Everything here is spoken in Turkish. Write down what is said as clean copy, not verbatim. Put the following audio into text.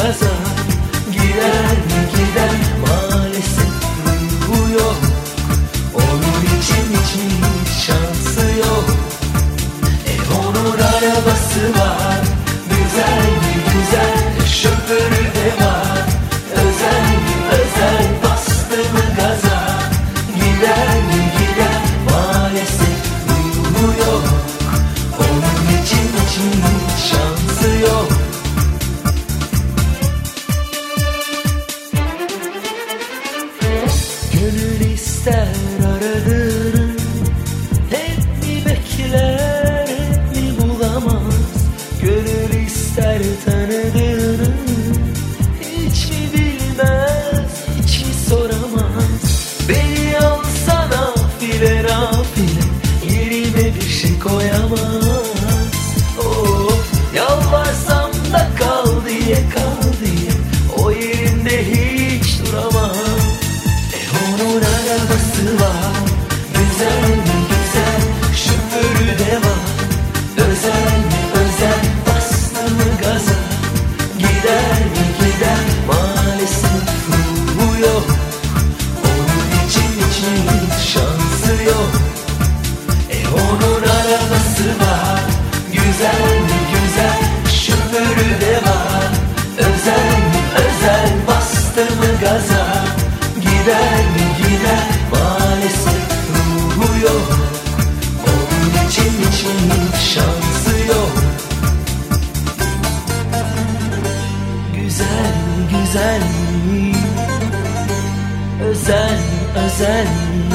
gaza, gider mi gider, maalesef ruhu yok. Onun için hiç şansı yok. Onun arabası var, güzel mi güzel, şoförü de var. Özel mi özel, bastı mı gaza, gider mi gider, maalesef ruhu yok. Onun için hiç şansı yok. Gönül ister aradığını, hep mi bekler, hep mi bulamaz. Gönül ister tanıdığını, hiç mi bilmez, hiç mi soramaz. Beni alsana file nafile, yerime bir şey koyamaz. Oh, yalvarsam da kal diye, kal diye, o yerinde hiç duramaz. Onun arabası var, güzel mi güzel, şoförü de var. Özel mi özel, bastı mı gaza, gider mi gider, maalesef ruhu yok. Onun için hiç şansı yok. Onun arabası var, güzel mi güzel, şoförü de var. Özel mi özel, bastı mı gaza, gider mi gider, maalesef ruhu yok. Onun için hiç şansı yok. Güzel mi güzel mi, özel mi özel mi,